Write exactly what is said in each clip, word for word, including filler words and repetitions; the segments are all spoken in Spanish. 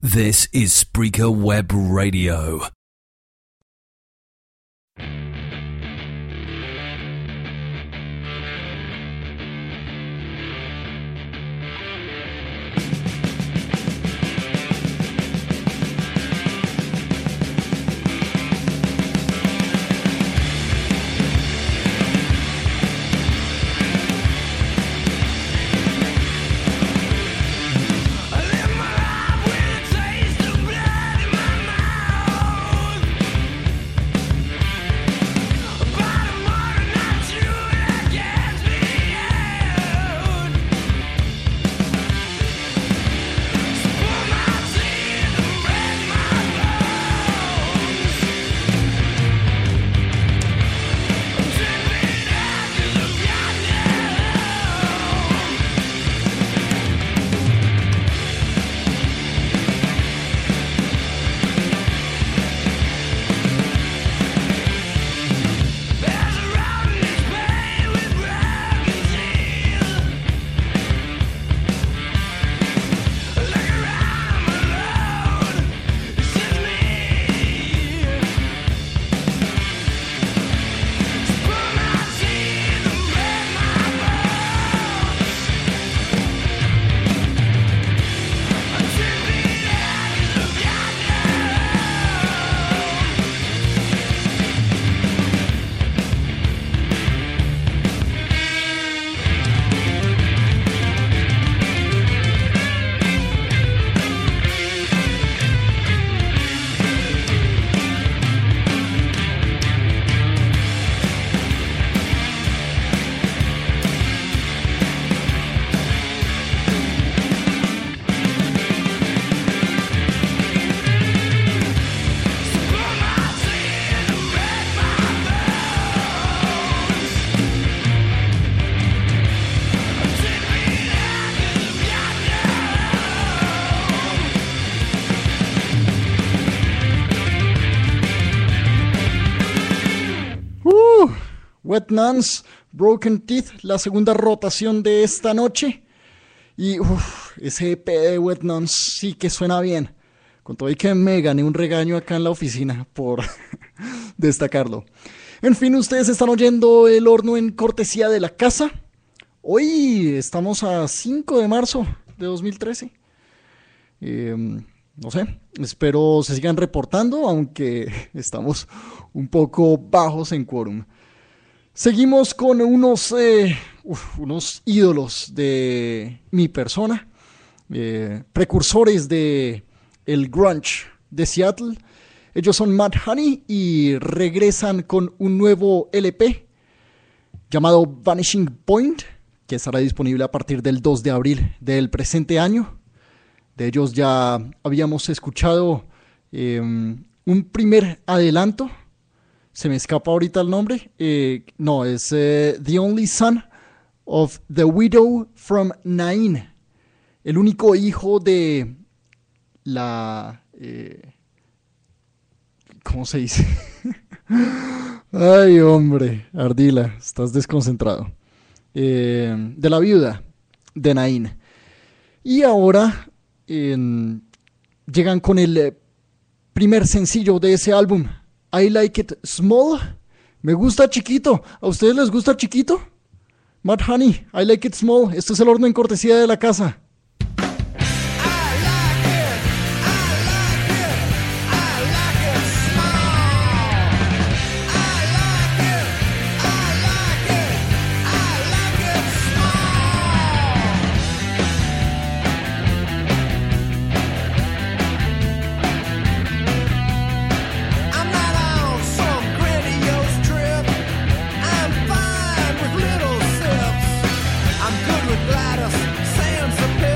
This is Spreaker Web Radio. Wet Nuns, Broken Teeth, la segunda rotación de esta noche. Y uff, ese E P de Wet Nuns sí que suena bien. Con todo y que me gané un regaño acá en la oficina por destacarlo. En fin, ustedes están oyendo El Horno en cortesía de la casa. Hoy estamos a cinco de marzo de dos mil trece. Eh, no sé, espero se sigan reportando, aunque estamos un poco bajos en quórum. Seguimos con unos, eh, uf, unos ídolos de mi persona, eh, precursores de el grunge de Seattle. Ellos son Mudhoney y regresan con un nuevo L P llamado Vanishing Point, que estará disponible a partir del dos de abril del presente año. De ellos ya habíamos escuchado eh, un primer adelanto. Se me escapa ahorita el nombre. Eh, no, es uh, The Only Son of the Widow from Nain. El único hijo de la... Eh, ¿Cómo se dice? Ay, hombre. Ardila, estás desconcentrado. Eh, de la viuda de Nain. Y ahora eh, llegan con el primer sencillo de ese álbum. I Like It Small. Me gusta chiquito. ¿A ustedes les gusta chiquito? Mudhoney, I Like It Small. Este es El Horno en cortesía de la casa. Gladys, Sam Sapir.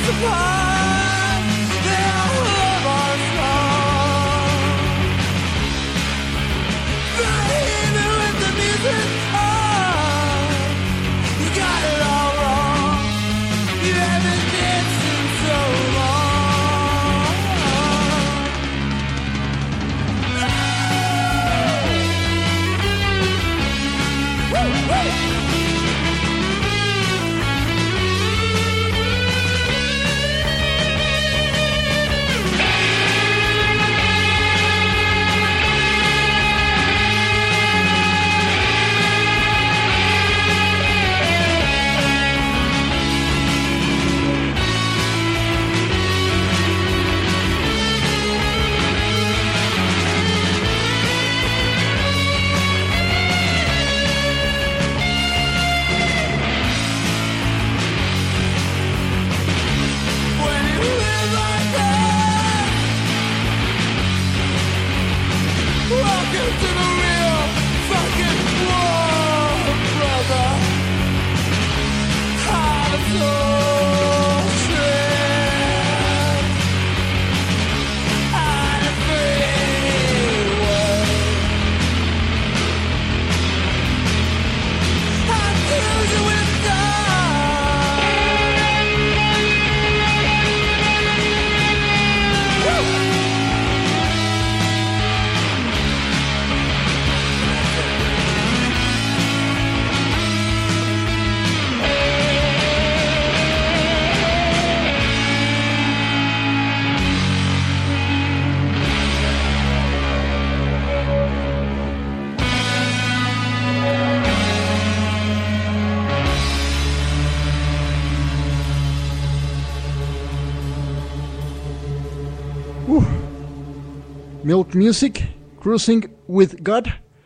Milk Music, Cruising with God.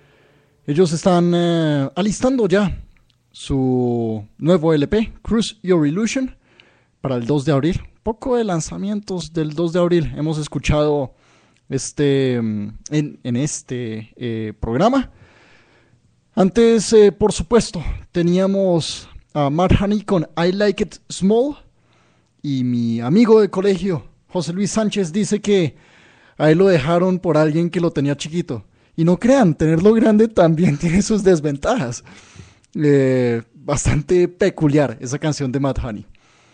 Ellos están eh, alistando ya su nuevo L P, Cruise Your Illusion, para el dos de abril. Poco de lanzamientos del dos de abril hemos escuchado este, en, en este eh, programa. Antes, eh, por supuesto, teníamos a Matt Honey con I Like It Small. Y mi amigo de colegio, José Luis Sánchez, dice que a él lo dejaron por alguien que lo tenía chiquito. Y no crean, tenerlo grande también tiene sus desventajas. Eh, bastante peculiar esa canción de Matt Honey.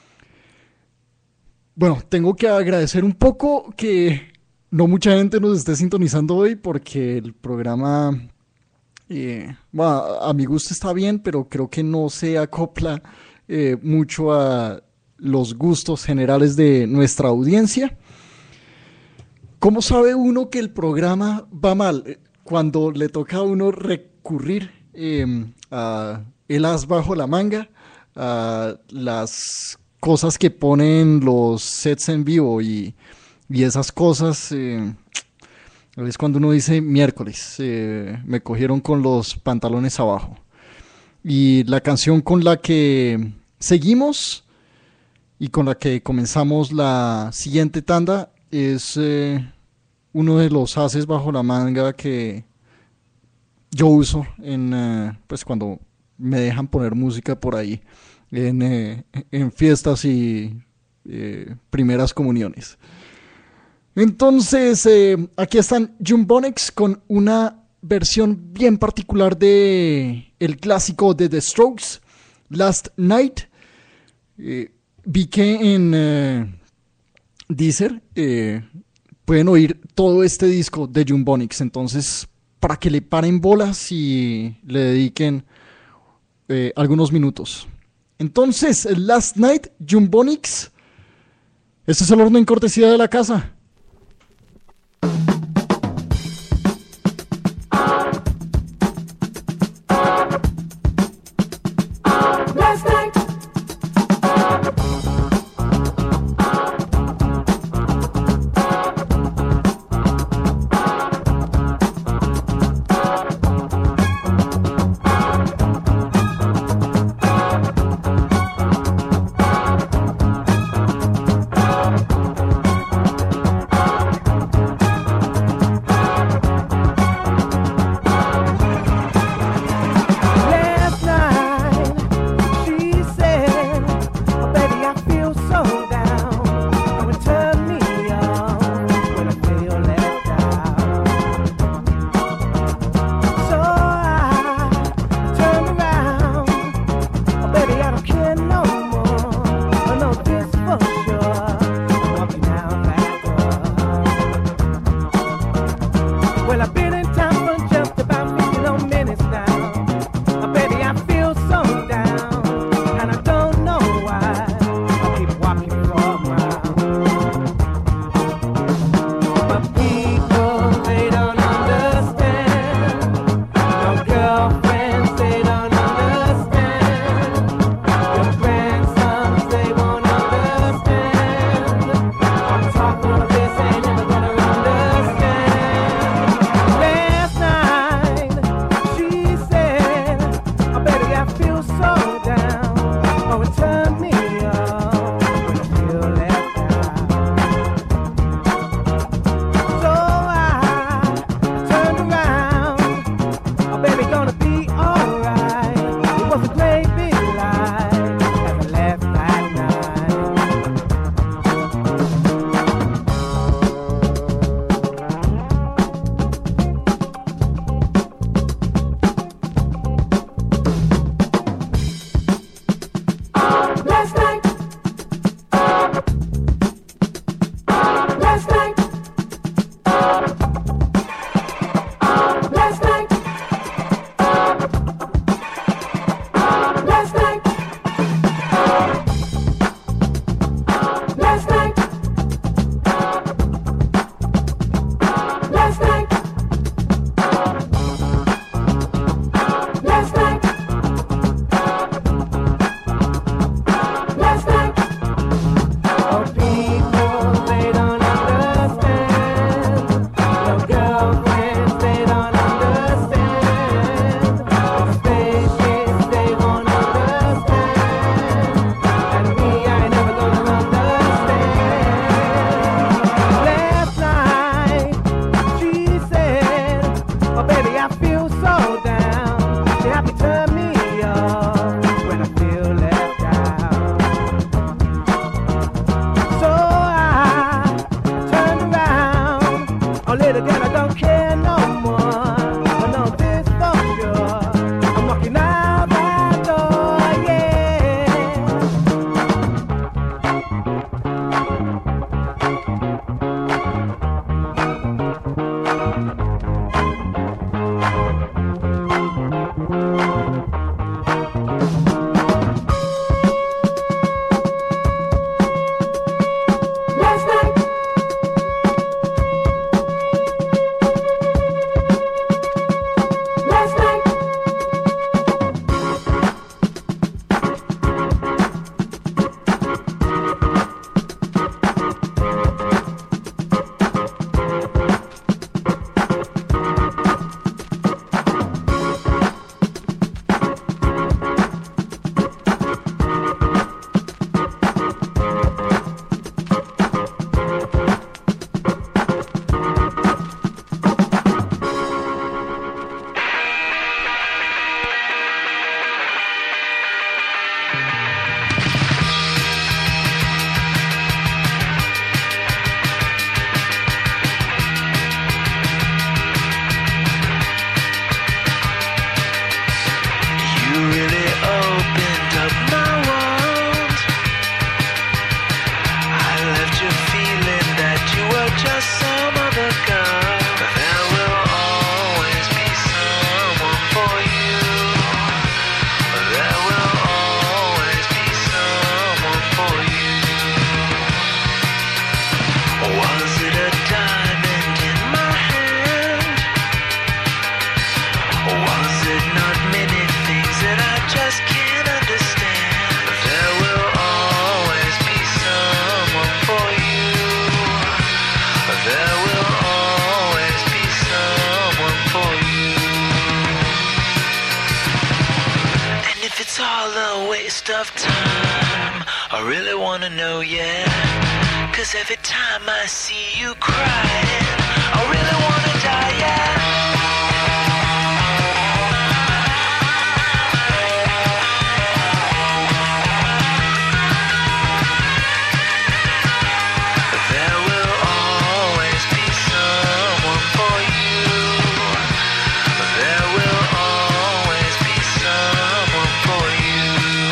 Bueno, tengo que agradecer un poco que no mucha gente nos esté sintonizando hoy porque el programa, eh, bueno, a mi gusto está bien, pero creo que no se acopla eh, mucho a los gustos generales de nuestra audiencia. ¿Cómo sabe uno que el programa va mal? Cuando le toca a uno recurrir eh, a el as bajo la manga, a las cosas que ponen los sets en vivo y, y esas cosas, eh, es cuando uno dice miércoles, eh, me cogieron con los pantalones abajo. Y la canción con la que seguimos y con la que comenzamos la siguiente tanda es eh, uno de los ases bajo la manga que yo uso en eh, pues cuando me dejan poner música por ahí en, eh, en fiestas y eh, primeras comuniones. Entonces eh, aquí están Jumbonics con una versión bien particular de el clásico de The Strokes, Last Night. eh, vi que en eh, Deezer eh, pueden oír todo este disco de Jumbonics, entonces para que le paren bolas y le dediquen eh, algunos minutos. Entonces, Last Night, Jumbonics. Este es el orden en cortesía de la casa. enough time. I really wanna know, yeah. Cause every time I see you crying, I really wanna die, yeah. There will always be someone for you. There will always be someone for you.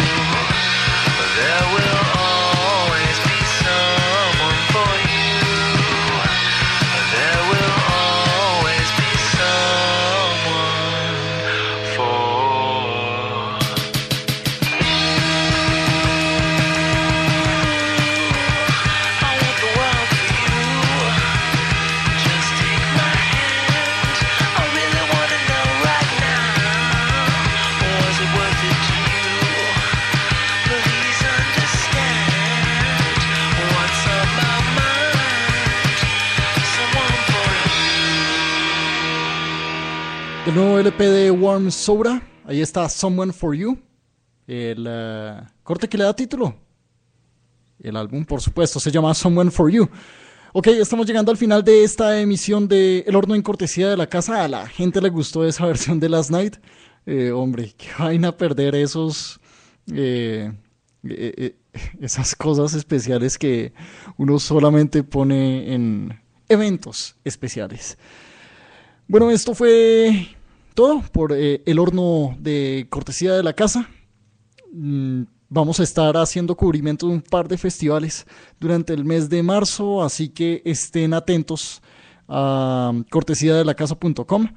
There will always be someone for you. There will always be someone for I want the world for you. Just take my hand. I really wanna know right now. Was it worth it to you? Please understand what's on my mind. Someone for El nuevo L P de Warm Soda, ahí está Someone for You, el uh, corte que le da título. El álbum, por supuesto, se llama Someone for You. Ok, estamos llegando al final de esta emisión de El Horno en cortesía de la casa. A la gente le gustó esa versión de Last Night. Eh, hombre, qué vaina perder esos... Eh, eh, eh, esas cosas especiales que uno solamente pone en eventos especiales. Bueno, esto fue todo por eh, El Horno de cortesía de la casa. Mm, Vamos a estar haciendo cubrimiento de un par de festivales durante el mes de marzo, así que estén atentos a cortesía de la casa punto com.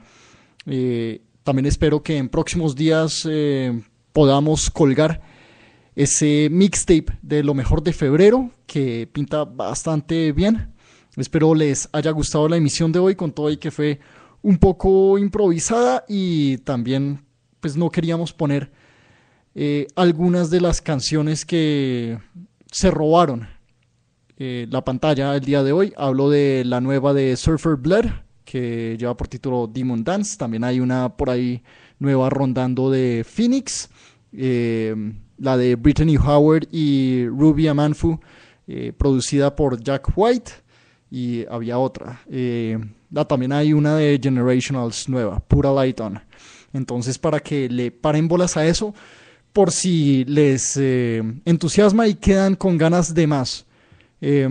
Eh, también espero que en próximos días eh, podamos colgar ese mixtape de lo mejor de febrero, que pinta bastante bien. Espero les haya gustado la emisión de hoy, con todo y que fue un poco improvisada, y también pues no queríamos poner eh, algunas de las canciones que se robaron eh, la pantalla el día de hoy. Hablo de la nueva de Surfer Blood, que lleva por título Demon Dance. También hay una por ahí nueva rondando de Phoenix, eh, la de Brittany Howard y Ruby Amanfu, eh, producida por Jack White. Y había otra, eh, ah, también hay una de Generationals nueva, Pura Light On. Entonces, para que le paren bolas a eso, por si les eh, entusiasma y quedan con ganas de más. Eh,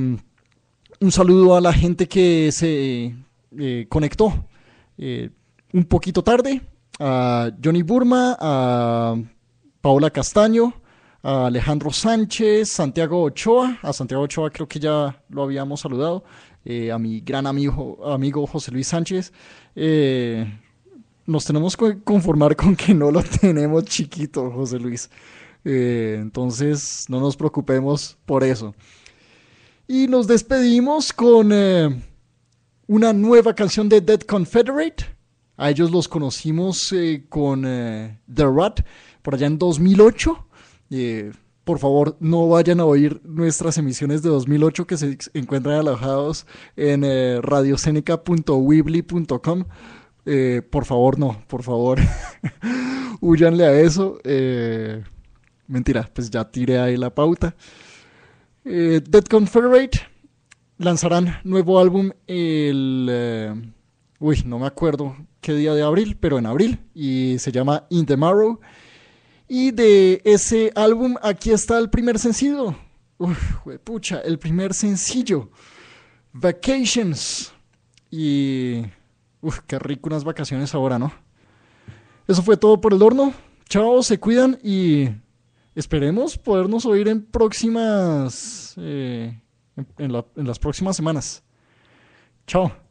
un saludo a la gente que se eh, conectó eh, un poquito tarde, a Johnny Burma, a Paola Castaño, a Alejandro Sánchez, Santiago Ochoa. A Santiago Ochoa creo que ya lo habíamos saludado. Eh, a mi gran amigo, amigo José Luis Sánchez. Eh, nos tenemos que conformar con que no lo tenemos chiquito, José Luis. Eh, entonces no nos preocupemos por eso. Y nos despedimos con eh, una nueva canción de Dead Confederate. A ellos los conocimos eh, con eh, The Rat por allá en dos mil ocho. Eh, por favor, no vayan a oír nuestras emisiones de dos mil ocho, que se encuentran alojados en eh, radiocenica punto weebly punto com. Eh, por favor, no, por favor, húyanle a eso. Eh, mentira, pues ya tiré ahí la pauta. Eh, Dead Confederate lanzarán nuevo álbum el... Eh, uy, no me acuerdo qué día de abril, pero en abril, y se llama In the Marrow. Y de ese álbum, aquí está el primer sencillo. Uf, pucha, el primer sencillo. Vacations. Y... uf, qué rico unas vacaciones ahora, ¿no? Eso fue todo por El Horno. Chao, se cuidan y esperemos podernos oír en próximas... Eh, en, en, la, en las próximas semanas. Chao.